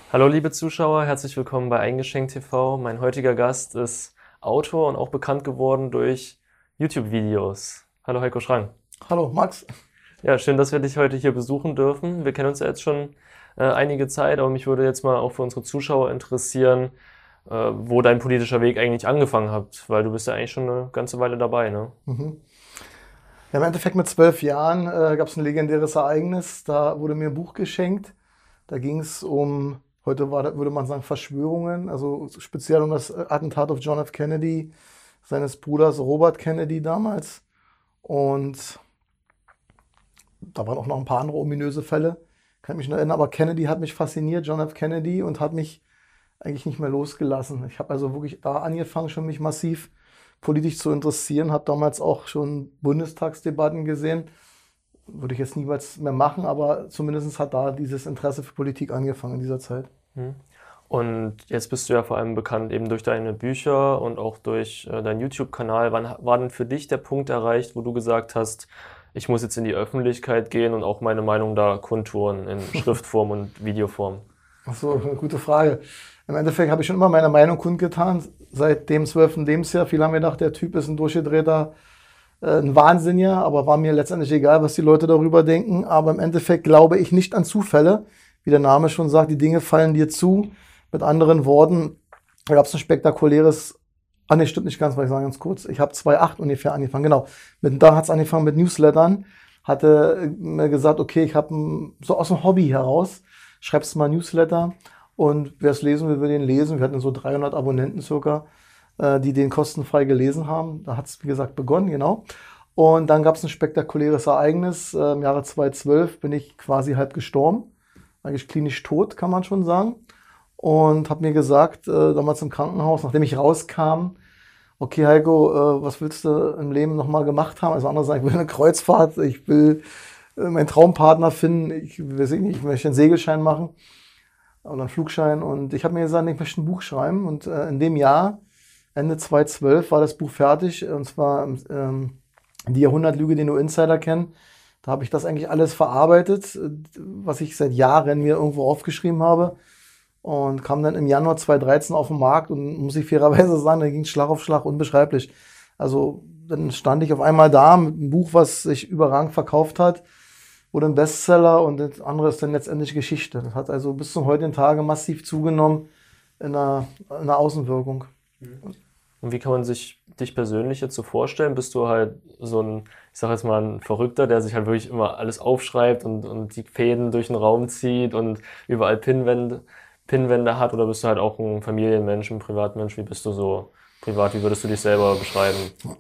Hallo liebe Zuschauer, herzlich willkommen bei Eingeschenkt TV. Mein heutiger Gast ist Autor und auch bekannt geworden durch YouTube-Videos. Hallo Heiko Schrang. Hallo Max. Ja, schön, dass wir dich heute hier besuchen dürfen. Wir kennen uns ja jetzt schon einige Zeit, aber mich würde jetzt mal auch für unsere Zuschauer interessieren, wo dein politischer Weg eigentlich angefangen hat, weil du bist ja eigentlich schon eine ganze Weile dabei, ne? Mhm. Ja, im Endeffekt mit 12 Jahren gab es ein legendäres Ereignis. Da wurde mir ein Buch geschenkt. Da ging es um, würde man sagen, Verschwörungen, also speziell um das Attentat auf John F. Kennedy, seines Bruders Robert Kennedy damals. Und da waren auch noch ein paar andere ominöse Fälle, kann ich mich noch erinnern. Aber Kennedy hat mich fasziniert, John F. Kennedy, und hat mich eigentlich nicht mehr losgelassen. Ich habe also wirklich da angefangen, schon mich massiv politisch zu interessieren, habe damals auch schon Bundestagsdebatten gesehen. Würde ich jetzt niemals mehr machen, aber zumindest hat da dieses Interesse für Politik angefangen in dieser Zeit. Hm. Und jetzt bist du ja vor allem bekannt eben durch deine Bücher und auch durch deinen YouTube-Kanal. Wann war denn für dich der Punkt erreicht, wo du gesagt hast, ich muss jetzt in die Öffentlichkeit gehen und auch meine Meinung da kundtun in Schriftform und Videoform? Ach so, eine gute Frage. Im Endeffekt habe ich schon immer meine Meinung kundgetan, seit dem 12. Lebensjahr. Viele haben gedacht, der Typ ist ein durchgedrehter, ein Wahnsinniger, aber war mir letztendlich egal, was die Leute darüber denken. Aber im Endeffekt glaube ich nicht an Zufälle. Wie der Name schon sagt, die Dinge fallen dir zu. Mit anderen Worten, da gab es ein spektakuläres, nee, stimmt nicht ganz, weil ich sage ganz kurz, ich habe 2008 ungefähr angefangen, genau. Da hat es angefangen mit Newslettern, hatte mir gesagt, okay, ich habe so aus dem Hobby heraus, schreibst mal Newsletter und wer es lesen will, will den lesen. Wir hatten so 300 Abonnenten circa, die den kostenfrei gelesen haben. Da hat es, wie gesagt, begonnen, genau. Und dann gab es ein spektakuläres Ereignis. Im Jahre 2012 bin ich quasi halb gestorben, eigentlich klinisch tot, kann man schon sagen. Und habe mir gesagt, damals im Krankenhaus, nachdem ich rauskam, okay Heiko, was willst du im Leben nochmal gemacht haben? Also andere sagen, ich will eine Kreuzfahrt, ich will meinen Traumpartner finden, ich weiß nicht, ich möchte einen Segelschein machen oder einen Flugschein. Und ich habe mir gesagt, ich möchte ein Buch schreiben. Und in dem Jahr, Ende 2012, war das Buch fertig. Und zwar die Jahrhundertlüge, die nur Insider kennen. Da habe ich das eigentlich alles verarbeitet, was ich seit Jahren mir irgendwo aufgeschrieben habe. Und kam dann im Januar 2013 auf den Markt und muss ich fairerweise sagen, da ging es Schlag auf Schlag, unbeschreiblich. Also dann stand ich auf einmal da mit einem Buch, was sich überragend verkauft hat, wurde ein Bestseller, und das andere ist dann letztendlich Geschichte. Das hat also bis zum heutigen Tage massiv zugenommen in der Außenwirkung. Und wie kann man sich dich persönlich jetzt so vorstellen? Bist du halt so ein, ich sag jetzt mal, ein Verrückter, der sich halt wirklich immer alles aufschreibt und die Fäden durch den Raum zieht und überall Pinnwände hat? Oder bist du halt auch ein Familienmensch, ein Privatmensch? Wie bist du so privat? Wie würdest du dich selber beschreiben?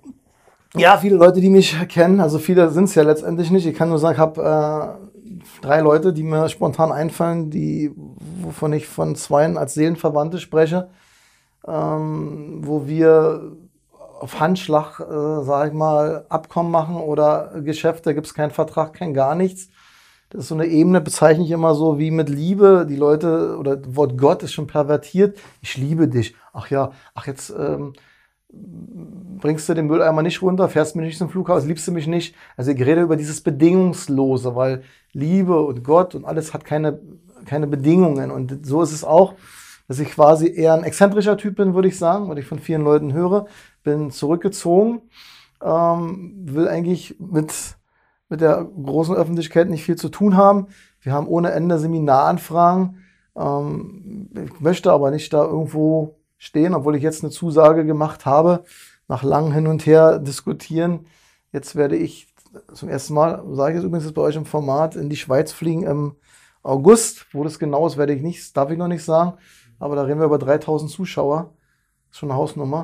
Ja, viele Leute, die mich kennen, also viele sind es ja letztendlich nicht. Ich kann nur sagen, ich habe 3 Leute, die mir spontan einfallen, wovon ich von zweien als Seelenverwandte spreche, wo wir auf Handschlag, sage ich mal, Abkommen machen oder Geschäfte, da gibt es keinen Vertrag, kein gar nichts. Das ist so eine Ebene, bezeichne ich immer so wie mit Liebe. Die Leute, oder das Wort Gott ist schon pervertiert. Ich liebe dich. Ach ja, ach jetzt bringst du den Mülleimer nicht runter, fährst mir nicht zum Flughafen, liebst du mich nicht. Also ich rede über dieses Bedingungslose, weil Liebe und Gott und alles hat keine Bedingungen. Und so ist es auch, dass ich quasi eher ein exzentrischer Typ bin, würde ich sagen, weil ich von vielen Leuten höre. Bin zurückgezogen, will eigentlich mit der großen Öffentlichkeit nicht viel zu tun haben. Wir haben ohne Ende Seminaranfragen. Ich möchte aber nicht da irgendwo stehen, obwohl ich jetzt eine Zusage gemacht habe, nach langem Hin und Her diskutieren. Jetzt werde ich zum ersten Mal, sage ich jetzt übrigens bei euch im Format, in die Schweiz fliegen im August. Wo das genau ist, werde ich nicht, darf ich noch nicht sagen. Aber da reden wir über 3000 Zuschauer. Das ist schon eine Hausnummer.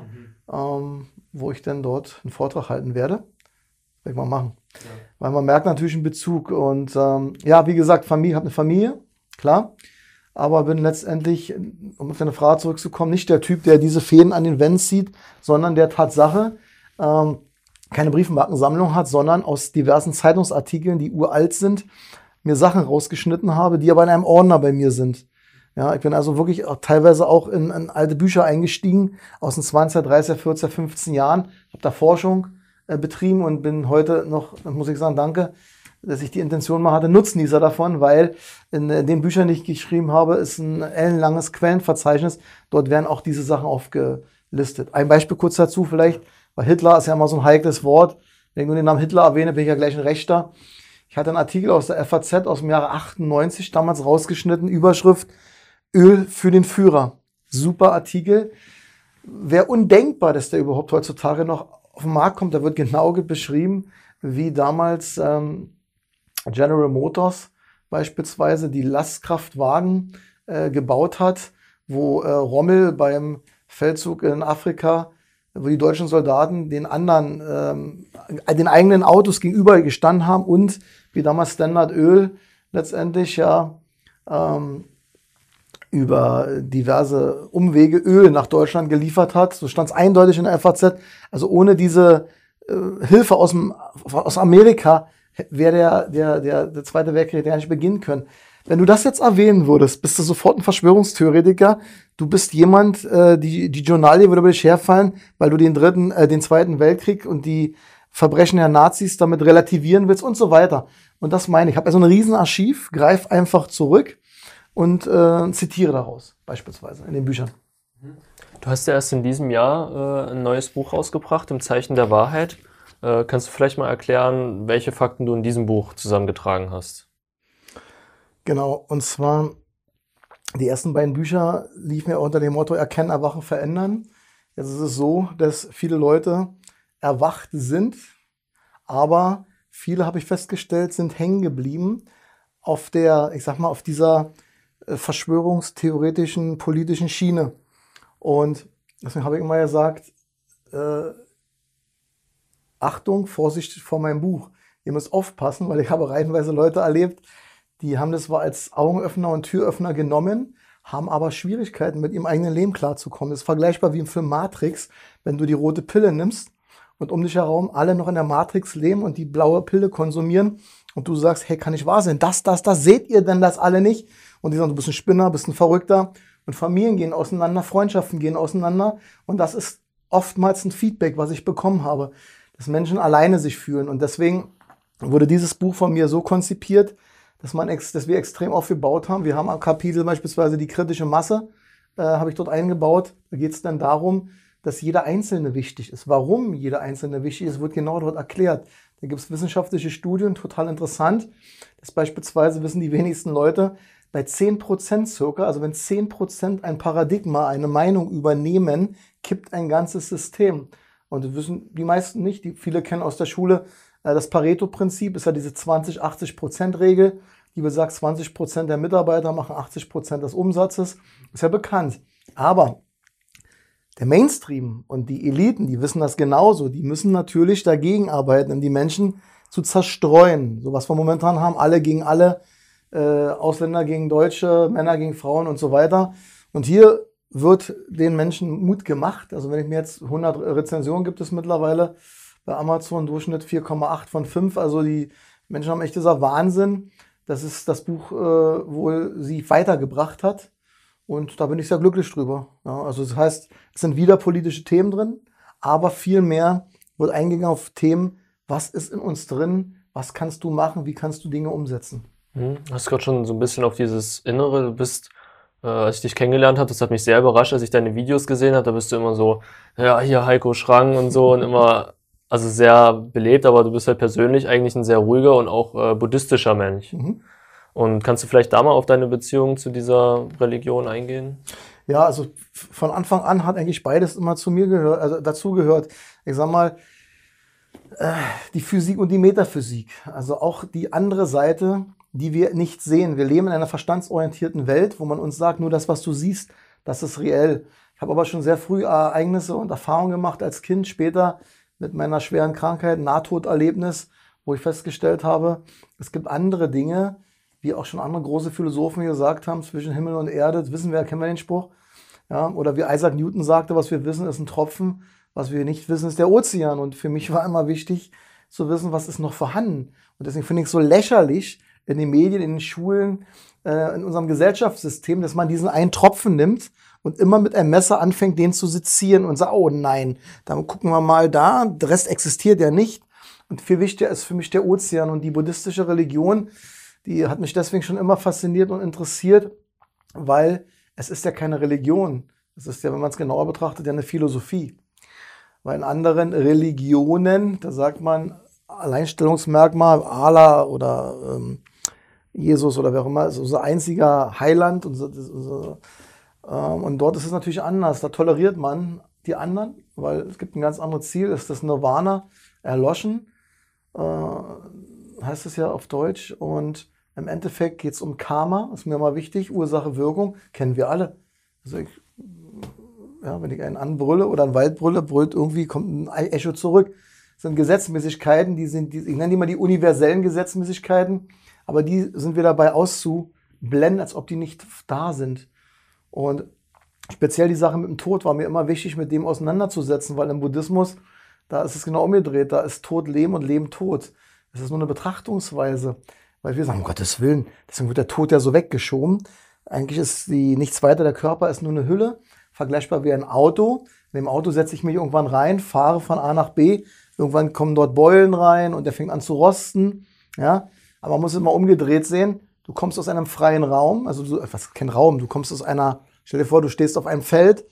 Wo ich dann dort einen Vortrag halten werde. Werde ich mal machen. Ja. Weil man merkt natürlich einen Bezug. Und ja, wie gesagt, habe eine Familie, klar. Aber bin letztendlich, um auf deine Frage zurückzukommen, nicht der Typ, der diese Fäden an den Wänden zieht, sondern der Tatsache keine Briefmarkensammlung hat, sondern aus diversen Zeitungsartikeln, die uralt sind, mir Sachen rausgeschnitten habe, die aber in einem Ordner bei mir sind. Ja, ich bin also wirklich teilweise auch in alte Bücher eingestiegen, aus den 20er, 30er, 40er, 15 Jahren, habe da Forschung betrieben und bin heute noch, muss ich sagen, danke, dass ich die Intention mal hatte, Nutznießer davon, weil in den Büchern, die ich geschrieben habe, ist ein ellenlanges Quellenverzeichnis. Dort werden auch diese Sachen aufgelistet. Ein Beispiel kurz dazu vielleicht, weil Hitler ist ja immer so ein heikles Wort. Wenn ich nur den Namen Hitler erwähne, bin ich ja gleich ein Rechter. Ich hatte einen Artikel aus der FAZ aus dem Jahre 98 damals rausgeschnitten, Überschrift Öl für den Führer. Super Artikel. Wäre undenkbar, dass der überhaupt heutzutage noch auf den Markt kommt. Da wird genau beschrieben, wie damals General Motors beispielsweise die Lastkraftwagen gebaut hat, wo Rommel beim Feldzug in Afrika, wo die deutschen Soldaten den anderen, den eigenen Autos gegenüber gestanden haben und wie damals Standard Öl letztendlich ja über diverse Umwege Öl nach Deutschland geliefert hat. So stand es eindeutig in der FAZ. Also ohne diese Hilfe aus Amerika wäre der Zweite Weltkrieg ja nicht beginnen können. Wenn du das jetzt erwähnen würdest, bist du sofort ein Verschwörungstheoretiker. Du bist jemand, die Journalie würde über dich herfallen, weil du den Zweiten Weltkrieg und die Verbrechen der Nazis damit relativieren willst und so weiter. Und das meine ich. Ich habe also ein Riesenarchiv, greif einfach zurück und zitiere daraus, beispielsweise in den Büchern. Du hast ja erst in diesem Jahr ein neues Buch rausgebracht, Im Zeichen der Wahrheit. Kannst du vielleicht mal erklären, welche Fakten du in diesem Buch zusammengetragen hast? Genau, und zwar die ersten beiden Bücher liefen ja unter dem Motto Erkennen, Erwachen, Verändern. Jetzt ist es so, dass viele Leute erwacht sind, aber viele, habe ich festgestellt, sind hängen geblieben auf der, ich sag mal, auf dieser verschwörungstheoretischen, politischen Schiene. Und deswegen habe ich immer gesagt, Achtung, Vorsicht vor meinem Buch. Ihr müsst aufpassen, weil ich habe reihenweise Leute erlebt, die haben das zwar als Augenöffner und Türöffner genommen, haben aber Schwierigkeiten, mit ihrem eigenen Leben klarzukommen. Das ist vergleichbar wie im Film Matrix, wenn du die rote Pille nimmst und um dich herum alle noch in der Matrix leben und die blaue Pille konsumieren und du sagst, hey, kann nicht wahr sein, das, seht ihr denn das alle nicht? Und die sagen, du bist ein Spinner, bist ein Verrückter. Und Familien gehen auseinander, Freundschaften gehen auseinander. Und das ist oftmals ein Feedback, was ich bekommen habe, dass Menschen alleine sich fühlen. Und deswegen wurde dieses Buch von mir so konzipiert, dass wir extrem aufgebaut haben. Wir haben am Kapitel beispielsweise die kritische Masse, habe ich dort eingebaut. Da geht es dann darum, dass jeder Einzelne wichtig ist. Warum jeder Einzelne wichtig ist, wird genau dort erklärt. Da gibt es wissenschaftliche Studien, total interessant. Das beispielsweise wissen die wenigsten Leute, bei 10% circa, also wenn 10% ein Paradigma, eine Meinung übernehmen, kippt ein ganzes System. Und das wissen die meisten nicht. Viele kennen aus der Schule das Pareto-Prinzip, ist ja diese 20-80%-Regel, die besagt, 20% der Mitarbeiter machen 80% des Umsatzes. Ist ja bekannt. Aber der Mainstream und die Eliten, die wissen das genauso. Die müssen natürlich dagegen arbeiten, um die Menschen zu zerstreuen. So was wir momentan haben, alle gegen alle, Ausländer gegen Deutsche, Männer gegen Frauen und so weiter. Und hier wird den Menschen Mut gemacht. Also wenn ich mir jetzt 100 Rezensionen gibt es mittlerweile bei Amazon, Durchschnitt 4,8 von 5. Also die Menschen haben echt dieser Wahnsinn, dass es das Buch wohl sie weitergebracht hat. Und da bin ich sehr glücklich drüber. Ja, also das heißt, es sind wieder politische Themen drin, aber viel mehr wird eingegangen auf Themen, was ist in uns drin, was kannst du machen, wie kannst du Dinge umsetzen. Du hast gerade schon so ein bisschen auf dieses Innere, du bist, als ich dich kennengelernt habe, das hat mich sehr überrascht, als ich deine Videos gesehen habe, da bist du immer so, ja, hier Heiko Schrang und so und immer, also sehr belebt, aber du bist halt persönlich eigentlich ein sehr ruhiger und auch buddhistischer Mensch. Mhm. Und kannst du vielleicht da mal auf deine Beziehung zu dieser Religion eingehen? Ja, also von Anfang an hat eigentlich beides immer zu mir gehört, also dazu gehört. Ich sag mal, die Physik und die Metaphysik, also auch die andere Seite, die wir nicht sehen. Wir leben in einer verstandsorientierten Welt, wo man uns sagt, nur das, was du siehst, das ist reell. Ich habe aber schon sehr früh Ereignisse und Erfahrungen gemacht als Kind, später mit meiner schweren Krankheit, Nahtoderlebnis, wo ich festgestellt habe, es gibt andere Dinge, wie auch schon andere große Philosophen gesagt haben, zwischen Himmel und Erde, das wissen wir, kennen wir den Spruch. Ja, oder wie Isaac Newton sagte, was wir wissen, ist ein Tropfen, was wir nicht wissen, ist der Ozean. Und für mich war immer wichtig zu wissen, was ist noch vorhanden. Und deswegen finde ich es so lächerlich in den Medien, in den Schulen, in unserem Gesellschaftssystem, dass man diesen einen Tropfen nimmt und immer mit einem Messer anfängt, den zu sezieren und sagt, oh nein, dann gucken wir mal da, der Rest existiert ja nicht. Und viel wichtiger ist für mich der Ozean. Und die buddhistische Religion, die hat mich deswegen schon immer fasziniert und interessiert, weil es ist ja keine Religion. Es ist ja, wenn man es genauer betrachtet, ja eine Philosophie. Weil in anderen Religionen, da sagt man Alleinstellungsmerkmal, Allah oder Jesus oder wer auch immer, ist unser einziger Heiland. Und dort ist es natürlich anders. Da toleriert man die anderen, weil es gibt ein ganz anderes Ziel. Das ist das Nirvana, erloschen, heißt es ja auf Deutsch. Und im Endeffekt geht es um Karma, ist mir mal wichtig. Ursache, Wirkung, kennen wir alle. Also wenn ich einen anbrülle oder einen Wald brülle, kommt ein Echo zurück. Das sind Gesetzmäßigkeiten, ich nenne die mal die universellen Gesetzmäßigkeiten, aber die sind wir dabei auszublenden, als ob die nicht da sind. Und speziell die Sache mit dem Tod war mir immer wichtig, mit dem auseinanderzusetzen, weil im Buddhismus, da ist es genau umgedreht, da ist Tod Leben und Leben Tod. Das ist nur eine Betrachtungsweise, weil wir sagen, um Gottes Willen, deswegen wird der Tod ja so weggeschoben. Eigentlich ist nichts weiter, der Körper ist nur eine Hülle, vergleichbar wie ein Auto. In dem Auto setze ich mich irgendwann rein, fahre von A nach B, irgendwann kommen dort Beulen rein und der fängt an zu rosten. Ja? Aber man muss es mal umgedreht sehen. Du kommst aus einem freien Raum, kein Raum, du kommst stell dir vor, du stehst auf einem Feld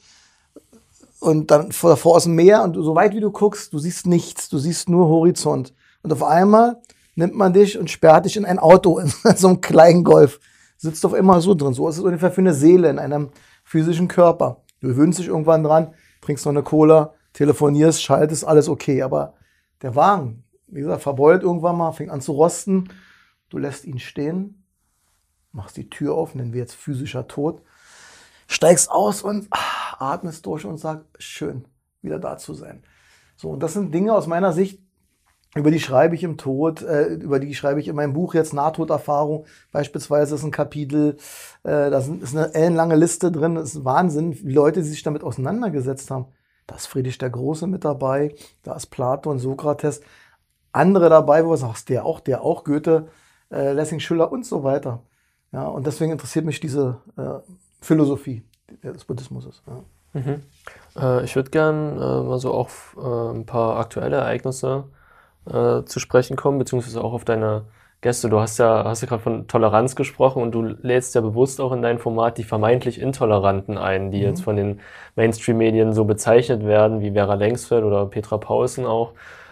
und dann davor aus dem Meer und so weit wie du guckst, du siehst nichts, du siehst nur Horizont. Und auf einmal nimmt man dich und sperrt dich in ein Auto, in so einem kleinen Golf. Sitzt auf einmal so drin. So ist es ungefähr für eine Seele in einem physischen Körper. Du gewöhnst dich irgendwann dran, trinkst noch eine Cola, telefonierst, schaltest, alles okay. Aber der Wagen, wie gesagt, verbeult irgendwann mal, fängt an zu rosten. Du lässt ihn stehen, machst die Tür auf, nennen wir jetzt physischer Tod, steigst aus und atmest durch und sagst, schön, wieder da zu sein. So, und das sind Dinge aus meiner Sicht, über die schreibe ich im Tod, über die schreibe ich in meinem Buch jetzt Nahtoderfahrung. Beispielsweise ist ein Kapitel, da ist eine ellenlange Liste drin, das ist Wahnsinn, wie Leute, die sich damit auseinandergesetzt haben. Da ist Friedrich der Große mit dabei, da ist Platon, Sokrates, andere dabei, wo du sagst, der auch, Goethe, Lessing, Schiller und so weiter. Ja, und deswegen interessiert mich diese Philosophie des Buddhismus. Ja. Ich würde gern mal so auf ein paar aktuelle Ereignisse zu sprechen kommen, beziehungsweise auch auf deine Gäste. Du hast ja gerade von Toleranz gesprochen und du lädst ja bewusst auch in dein Format die vermeintlich Intoleranten ein, die jetzt von den Mainstream-Medien so bezeichnet werden, wie Vera Lengsfeld oder Petra Pausen auch.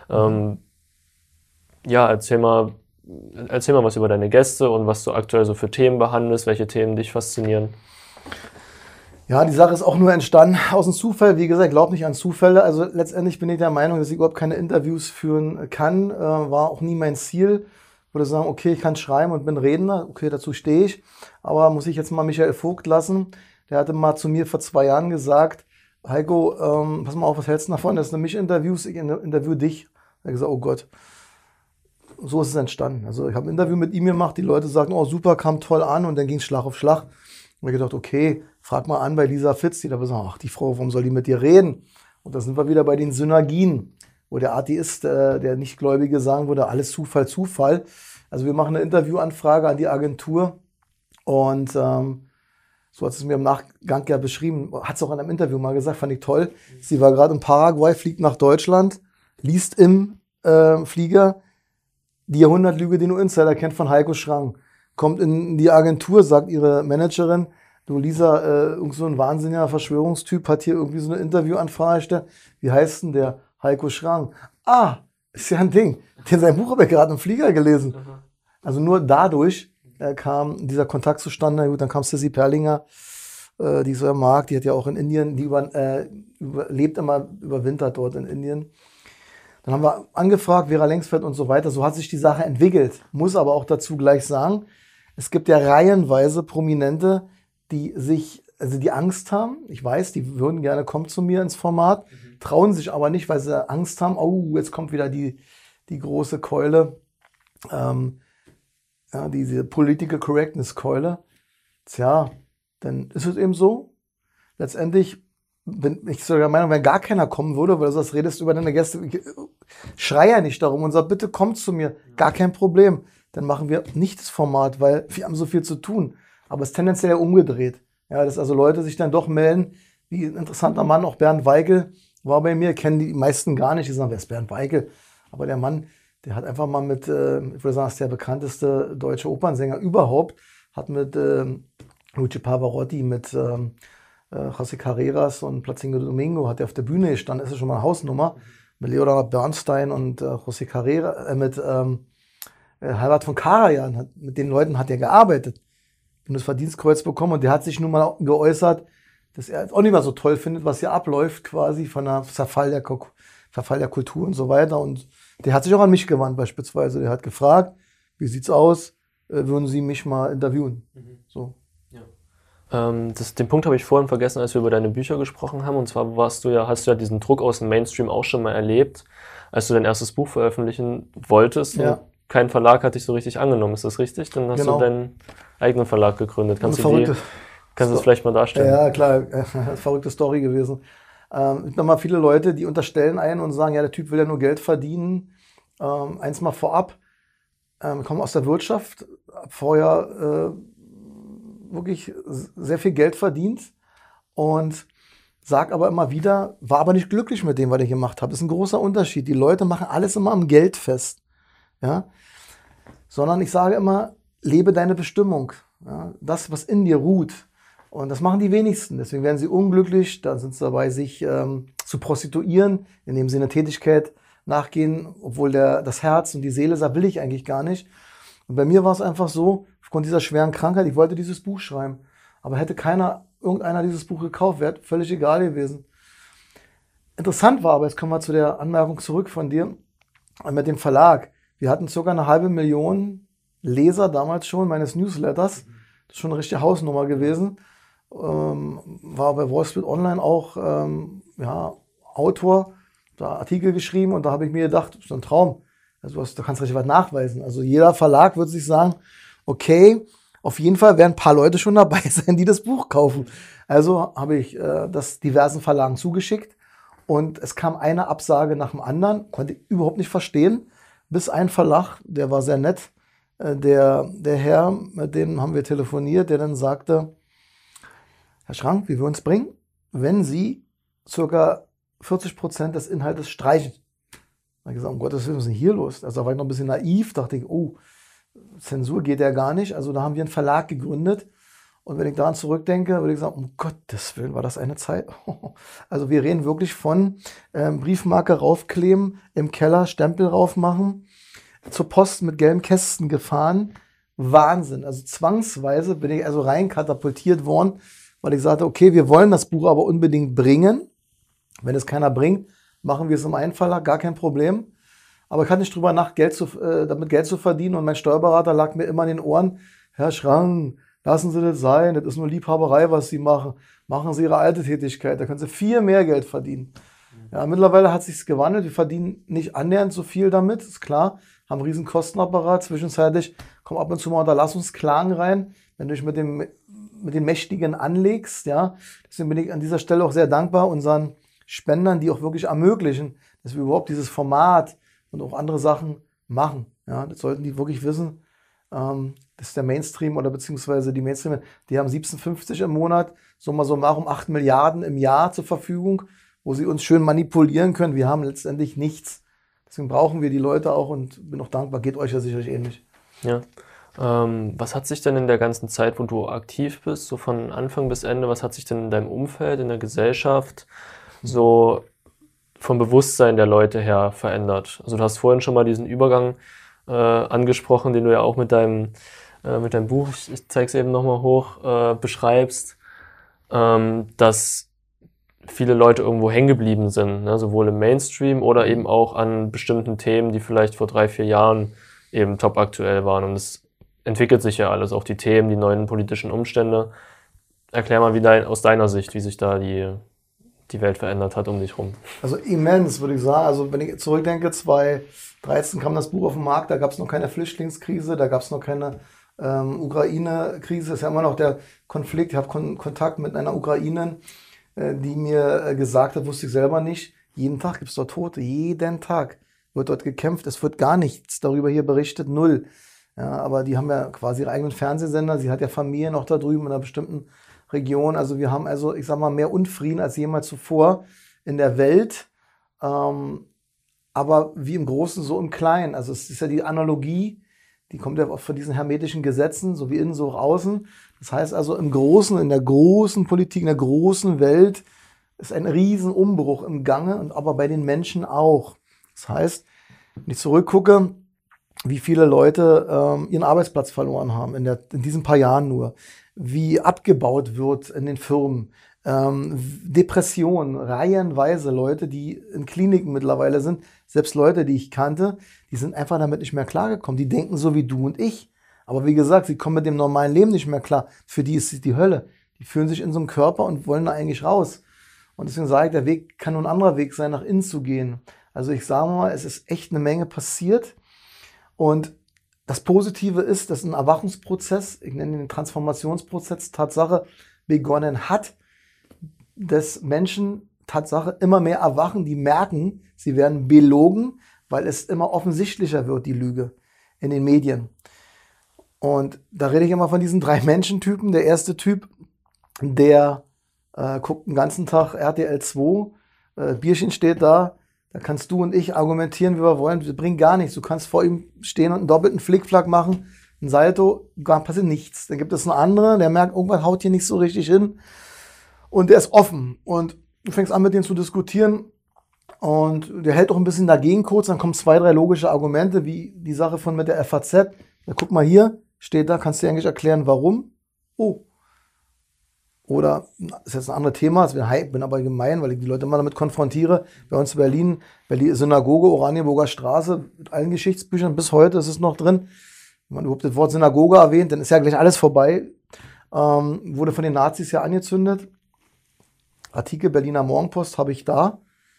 Erzähl mal was über deine Gäste und was du aktuell so für Themen behandelst, welche Themen dich faszinieren. Ja, die Sache ist auch nur entstanden aus dem Zufall. Wie gesagt, glaub nicht an Zufälle. Also letztendlich bin ich der Meinung, dass ich überhaupt keine Interviews führen kann. War auch nie mein Ziel. Ich würde sagen, okay, ich kann schreiben und bin Redner. Okay, dazu stehe ich. Aber muss ich jetzt mal Michael Vogt lassen. Der hatte mal zu mir vor 2 Jahren gesagt, Heiko, pass mal auf, was hältst du davon? Das sind mich Interviews, ich interview dich. Er hat gesagt, oh Gott. So ist es entstanden. Also ich habe ein Interview mit ihm gemacht. Die Leute sagten, oh super, kam toll an. Und dann ging es Schlag auf Schlag. Und ich gedacht, okay, frag mal an bei Lisa Fitz, die da sagen, ach, die Frau, warum soll die mit dir reden? Und da sind wir wieder bei den Synergien, wo der Atheist, der Nichtgläubige sagen würde, alles Zufall. Also wir machen eine Interviewanfrage an die Agentur und so hat es mir im Nachgang ja beschrieben, hat es auch in einem Interview mal gesagt, fand ich toll. Sie war gerade in Paraguay, fliegt nach Deutschland, liest im Flieger die Jahrhundertlüge, die nur Insider kennt, von Heiko Schrang. Kommt in die Agentur, sagt ihre Managerin, du Lisa, irgend so ein wahnsinniger Verschwörungstyp hat hier irgendwie so eine Interviewanfrage gestellt. Wie heißt denn der? Heiko Schrang. Ah, ist ja ein Ding. Sein Buch habe ich gerade im Flieger gelesen. Also nur dadurch kam dieser Kontakt zustande. Gut, dann kam Sissy Perlinger, die so am Markt, die hat ja auch in Indien, die lebt immer, überwintert dort in Indien. Dann haben wir angefragt, Vera Lengsfeld und so weiter. So hat sich die Sache entwickelt. Muss aber auch dazu gleich sagen, es gibt ja reihenweise Prominente, die Angst haben. Ich weiß, die würden gerne kommen zu mir ins Format, trauen sich aber nicht, weil sie Angst haben. Oh, jetzt kommt wieder die große Keule, diese Political Correctness Keule. Tja, dann ist es eben so. Letztendlich bin ich sogar der Meinung, wenn gar keiner kommen würde, weil du sagst, redest über deine Gäste, schrei ja nicht darum und sag, bitte komm zu mir, gar kein Problem. Dann machen wir nicht das Format, weil wir haben so viel zu tun. Aber es ist tendenziell umgedreht. Ja, dass also Leute sich dann doch melden, wie ein interessanter Mann, auch Bernd Weigel war bei mir, kennen die meisten gar nicht, die sagen, wer ist Bernd Weigel? Aber der Mann, Der hat einfach mal mit, ich würde sagen, das ist der bekannteste deutsche Opernsänger überhaupt, hat mit Luigi Pavarotti, mit José Carreras und Placido Domingo, hat er auf der Bühne gestanden, ist ja schon mal eine Hausnummer, mit Leonard Bernstein und José Carreras, mit Herbert von Karajan, mit den Leuten hat er gearbeitet und das Verdienstkreuz bekommen und der hat sich nun mal geäußert, dass er jetzt auch nicht mehr so toll findet, was hier abläuft, quasi von der Verfall der Kultur und so weiter. Und der hat sich auch an mich gewandt beispielsweise. Der hat gefragt, wie sieht's aus, würden Sie mich mal interviewen? So. Ja. Den Punkt habe ich vorhin vergessen, als wir über deine Bücher gesprochen haben. Und zwar hast du ja diesen Druck aus dem Mainstream auch schon mal erlebt, als du dein erstes Buch veröffentlichen wolltest. Ja. Und kein Verlag hat dich so richtig angenommen. Ist das richtig? Dann hast du deinen eigenen Verlag gegründet. Kannst du es vielleicht mal darstellen? Ja, klar. Verrückte Story gewesen. Nochmal viele Leute, die unterstellen einen und sagen, ja, der Typ will ja nur Geld verdienen. Eins mal vorab. Ich komme aus der Wirtschaft, habe vorher wirklich sehr viel Geld verdient und sag aber immer wieder, war aber nicht glücklich mit dem, was ich gemacht habe. Das ist ein großer Unterschied. Die Leute machen alles immer am Geld fest. Ja? Sondern ich sage immer, lebe deine Bestimmung. Ja? Das, was in dir ruht. Und das machen die wenigsten. Deswegen werden sie unglücklich. Dann sind sie dabei, sich zu prostituieren, indem sie eine Tätigkeit nachgehen, obwohl das Herz und die Seele sagt, will ich eigentlich gar nicht. Und bei mir war es einfach so, aufgrund dieser schweren Krankheit, ich wollte dieses Buch schreiben. Aber hätte irgendeiner dieses Buch gekauft, wäre völlig egal gewesen. Interessant war aber, jetzt kommen wir zu der Anmerkung zurück von dir, mit dem Verlag. Wir hatten ca. 500.000 Leser damals schon meines Newsletters. Das ist schon eine richtige Hausnummer gewesen. War bei Wall Street Online auch Autor, da Artikel geschrieben und da habe ich mir gedacht, das ist ein Traum. Also da kannst du richtig was nachweisen. Also jeder Verlag würde sich sagen, okay, auf jeden Fall werden ein paar Leute schon dabei sein, die das Buch kaufen. Also habe ich das diversen Verlagen zugeschickt und es kam eine Absage nach dem anderen, konnte ich überhaupt nicht verstehen, bis ein Verlag, der war sehr nett, der Herr, mit dem haben wir telefoniert, der dann sagte, Herr Schrank, wie wir uns bringen, wenn Sie ca. 40% des Inhaltes streichen. Da habe ich gesagt, um Gottes Willen, was ist denn hier los? Also da war ich noch ein bisschen naiv, dachte ich, oh, Zensur geht ja gar nicht. Also da haben wir einen Verlag gegründet. Und wenn ich daran zurückdenke, würde ich sagen, um Gottes Willen, war das eine Zeit. Also wir reden wirklich von Briefmarke raufkleben, im Keller Stempel raufmachen, zur Post mit gelben Kästen gefahren. Wahnsinn. Also zwangsweise bin ich also rein katapultiert worden, weil ich sagte, okay, wir wollen das Buch aber unbedingt bringen. Wenn es keiner bringt, machen wir es im einen Verlag, gar kein Problem. Aber ich hatte nicht drüber nach, damit Geld zu verdienen. Und mein Steuerberater lag mir immer in den Ohren, Herr Schrank, lassen Sie das sein, das ist nur Liebhaberei, was Sie machen. Machen Sie Ihre alte Tätigkeit, da können Sie viel mehr Geld verdienen. Ja, mittlerweile hat sich's gewandelt, wir verdienen nicht annähernd so viel damit, ist klar, haben einen riesen Kostenapparat. Zwischenzeitlich kommen ab und zu mal Unterlassungsklagen rein, wenn du dich mit den Mächtigen anlegst. Ja. Deswegen bin ich an dieser Stelle auch sehr dankbar unseren Spendern, die auch wirklich ermöglichen, dass wir überhaupt dieses Format und auch andere Sachen machen. Ja, das sollten die wirklich wissen. Das ist der Mainstream oder beziehungsweise die Mainstream, die haben 17,50 im Monat, so mal um 8 Milliarden im Jahr zur Verfügung, wo sie uns schön manipulieren können. Wir haben letztendlich nichts. Deswegen brauchen wir die Leute auch und bin auch dankbar. Geht euch ja sicherlich ähnlich. Ja. Was hat sich denn in der ganzen Zeit, wo du aktiv bist, so von Anfang bis Ende, was hat sich denn in deinem Umfeld, in der Gesellschaft so vom Bewusstsein der Leute her verändert? Also du hast vorhin schon mal diesen Übergang angesprochen, den du ja auch mit deinem Buch, ich zeige es eben nochmal hoch, beschreibst, dass viele Leute irgendwo hängen geblieben sind, ne? Sowohl im Mainstream oder eben auch an bestimmten Themen, die vielleicht vor 3-4 Jahren eben top aktuell waren. Und es entwickelt sich ja alles, auch die Themen, die neuen politischen Umstände. Erklär mal aus deiner Sicht, wie sich da die Welt verändert hat um dich rum. Also immens, würde ich sagen. Also wenn ich zurückdenke, 2013 kam das Buch auf den Markt, da gab es noch keine Flüchtlingskrise, da gab es noch keine Ukraine-Krise. Das ist ja immer noch der Konflikt. Ich habe Kontakt mit einer Ukrainerin, die mir gesagt hat, wusste ich selber nicht, jeden Tag gibt es dort Tote, jeden Tag wird dort gekämpft, es wird gar nichts darüber hier berichtet, null. Ja, aber die haben ja quasi ihre eigenen Fernsehsender, sie hat ja Familie noch da drüben in einer bestimmten Region, also wir haben ich sag mal, mehr Unfrieden als jemals zuvor in der Welt. aber wie im Großen, so im Kleinen. Also es ist ja die Analogie, die kommt ja auch von diesen hermetischen Gesetzen, so wie innen, so auch außen. Das heißt also im Großen, in der großen Politik, in der großen Welt ist ein Riesenumbruch im Gange, und aber bei den Menschen auch. Das heißt, wenn ich zurückgucke, wie viele Leute ihren Arbeitsplatz verloren haben in diesen paar Jahren nur, wie abgebaut wird in den Firmen, Depressionen, reihenweise Leute, die in Kliniken mittlerweile sind, selbst Leute, die ich kannte, die sind einfach damit nicht mehr klargekommen. Die denken so wie du und ich. Aber wie gesagt, sie kommen mit dem normalen Leben nicht mehr klar. Für die ist es die Hölle. Die fühlen sich in so einem Körper und wollen da eigentlich raus. Und deswegen sage ich, der Weg kann nur ein anderer Weg sein, nach innen zu gehen. Also ich sage mal, es ist echt eine Menge passiert. Und das Positive ist, dass ein Erwachungsprozess, ich nenne ihn den Transformationsprozess, Tatsache begonnen hat, dass Menschen Tatsache immer mehr erwachen, die merken, sie werden belogen, weil es immer offensichtlicher wird, die Lüge in den Medien. Und da rede ich immer von diesen 3 Menschentypen. Der erste Typ, der guckt den ganzen Tag RTL 2, Bierchen steht da kannst du und ich argumentieren, wie wir wollen, wir bringen gar nichts. Du kannst vor ihm stehen und einen doppelten Flickflack machen, ein Salto, gar passiert nichts. Dann gibt es einen anderen, der merkt, irgendwas haut hier nicht so richtig hin. Und der ist offen. Und du fängst an, mit denen zu diskutieren. Und der hält auch ein bisschen dagegen kurz. Dann kommen 2, 3 logische Argumente, wie die Sache von mit der FAZ. Ja, guck mal hier, steht da, kannst du dir eigentlich erklären, warum? Oh. Oder, das ist jetzt ein anderes Thema, ich bin aber gemein, weil ich die Leute immer damit konfrontiere. Bei uns in Berlin, Synagoge, Oranienburger Straße, mit allen Geschichtsbüchern, bis heute ist es noch drin. Wenn man überhaupt das Wort Synagoge erwähnt, dann ist ja gleich alles vorbei. Wurde von den Nazis ja angezündet. Artikel Berliner Morgenpost habe ich da.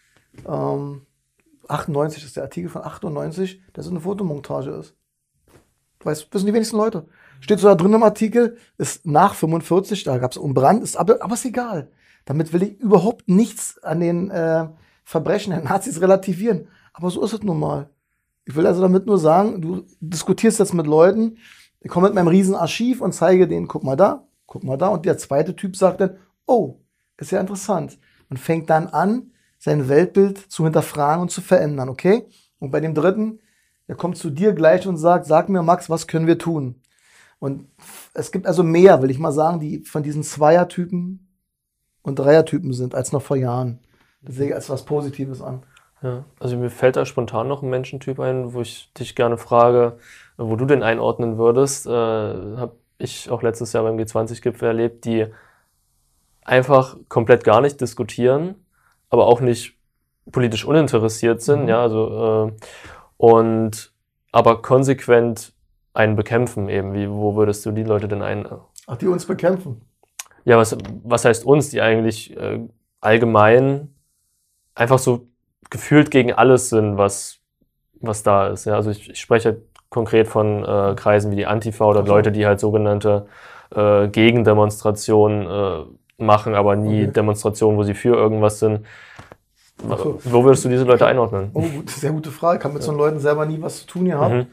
98 ist der Artikel von 98, dass es eine Fotomontage ist. Wissen die wenigsten Leute. Steht so da drin im Artikel, ist nach 45, da gab es einen Brand, aber ist egal. Damit will ich überhaupt nichts an den Verbrechen der Nazis relativieren. Aber so ist es nun mal. Ich will also damit nur sagen, du diskutierst jetzt mit Leuten, ich komme mit meinem riesen Archiv und zeige denen, guck mal da. Und der zweite Typ sagt dann, oh, ist ja interessant. Und fängt dann an, sein Weltbild zu hinterfragen und zu verändern, okay? Und bei dem dritten, der kommt zu dir gleich und sagt, sag mir, Max, was können wir tun? Und es gibt also mehr, will ich mal sagen, die von diesen Zweiertypen und Dreiertypen sind, als noch vor Jahren. Das sehe ich als was Positives an. Ja, also mir fällt da spontan noch ein Menschentyp ein, wo ich dich gerne frage, wo du den einordnen würdest. Habe ich auch letztes Jahr beim G20-Gipfel erlebt, die einfach komplett gar nicht diskutieren, aber auch nicht politisch uninteressiert sind, ja, also aber konsequent einen bekämpfen eben. Wo würdest du die Leute denn Ach, die uns bekämpfen? Ja, was heißt uns, die eigentlich allgemein einfach so gefühlt gegen alles sind, was da ist. Ja, also ich spreche konkret von Kreisen wie die Antifa oder Leute, die halt sogenannte Gegendemonstrationen machen, aber nie Demonstrationen, wo sie für irgendwas sind. Wo würdest du diese Leute einordnen? Oh, sehr gute Frage. Ich habe mit so Leuten selber nie was zu tun gehabt.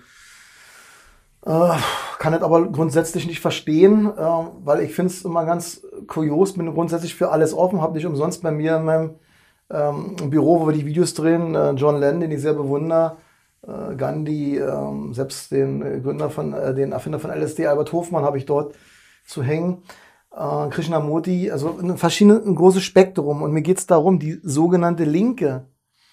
Kann das aber grundsätzlich nicht verstehen, weil ich finde es immer ganz kurios, bin grundsätzlich für alles offen, habe nicht umsonst bei mir in meinem Büro, wo wir die Videos drehen, John Lennon, den ich sehr bewundere, Gandhi, selbst den Erfinder von LSD, Albert Hofmann, habe ich dort zu hängen, Krishnamurti, also ein großes Spektrum. Und mir geht es darum, die sogenannte Linke,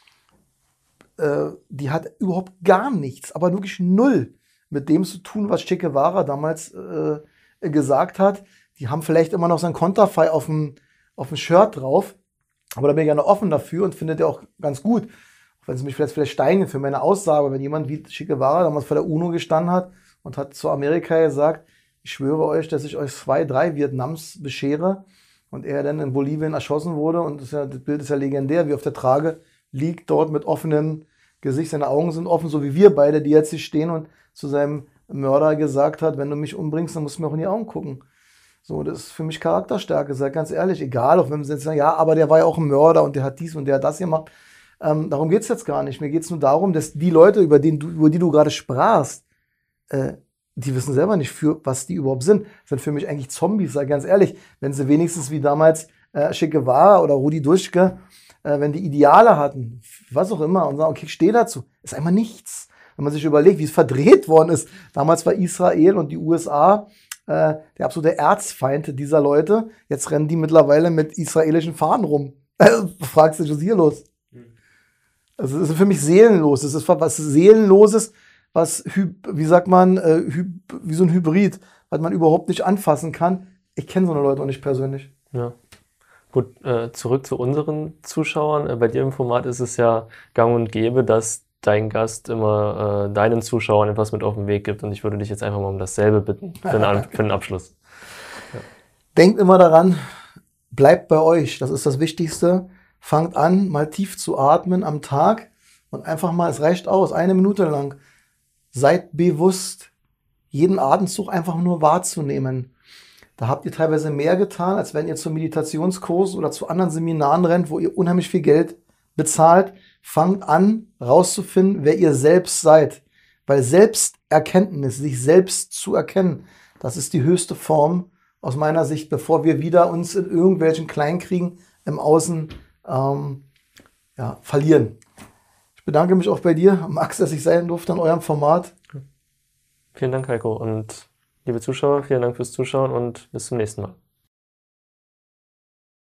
die hat überhaupt gar nichts, aber wirklich null mit dem zu tun, was Che Guevara damals gesagt hat. Die haben vielleicht immer noch sein Konterfei auf dem Shirt drauf, aber da bin ich gerne offen dafür und finde der auch ganz gut. Auch wenn sie mich vielleicht steinigen für meine Aussage, wenn jemand wie Che Guevara damals vor der UNO gestanden hat und hat zu Amerika gesagt, ich schwöre euch, dass ich euch 2, 3 Vietnams beschere, und er dann in Bolivien erschossen wurde, und das Bild ist ja legendär, wie auf der Trage liegt, dort mit offenem Gesicht, seine Augen sind offen, so wie wir beide, die jetzt hier stehen, und zu seinem Mörder gesagt hat, wenn du mich umbringst, dann musst du mir auch in die Augen gucken. So, das ist für mich Charakterstärke, sag ganz ehrlich, egal, auch wenn sie jetzt sagen, ja, aber der war ja auch ein Mörder und der hat dies und der hat das gemacht. Darum geht's jetzt gar nicht. Mir geht's nur darum, dass die Leute, über die du gerade sprachst, die wissen selber nicht, für was die überhaupt sind. Das sind für mich eigentlich Zombies, sag ganz ehrlich. Wenn sie wenigstens wie damals Che Guevara oder Rudi Dutschke wenn die Ideale hatten, was auch immer, und sagen, okay, ich stehe dazu, ist einfach nichts. Wenn man sich überlegt, wie es verdreht worden ist. Damals war Israel und die USA der absolute Erzfeind dieser Leute. Jetzt rennen die mittlerweile mit israelischen Fahnen rum. Fragst du dich, was ist hier los? Also es ist für mich seelenlos. Es ist was Seelenloses, was, wie sagt man, wie so ein Hybrid, was man überhaupt nicht anfassen kann. Ich kenne so eine Leute auch nicht persönlich. Ja. Gut, zurück zu unseren Zuschauern. Bei dir im Format ist es ja gang und gäbe, dass dein Gast immer deinen Zuschauern etwas mit auf den Weg gibt. Und ich würde dich jetzt einfach mal um dasselbe bitten für den Abschluss. Ja. Denkt immer daran, bleibt bei euch. Das ist das Wichtigste. Fangt an, mal tief zu atmen am Tag und einfach mal, es reicht aus, 1 Minute lang. Seid bewusst, jeden Atemzug einfach nur wahrzunehmen. Da habt ihr teilweise mehr getan, als wenn ihr zu Meditationskursen oder zu anderen Seminaren rennt, wo ihr unheimlich viel Geld bezahlt. Fangt an, rauszufinden, wer ihr selbst seid. Weil Selbsterkenntnis, sich selbst zu erkennen, das ist die höchste Form aus meiner Sicht, bevor wir wieder uns in irgendwelchen Kleinkriegen im Außen verlieren. Ich bedanke mich auch bei dir, Max, dass ich sein durfte in eurem Format. Vielen Dank, Heiko. Und liebe Zuschauer, vielen Dank fürs Zuschauen und bis zum nächsten Mal.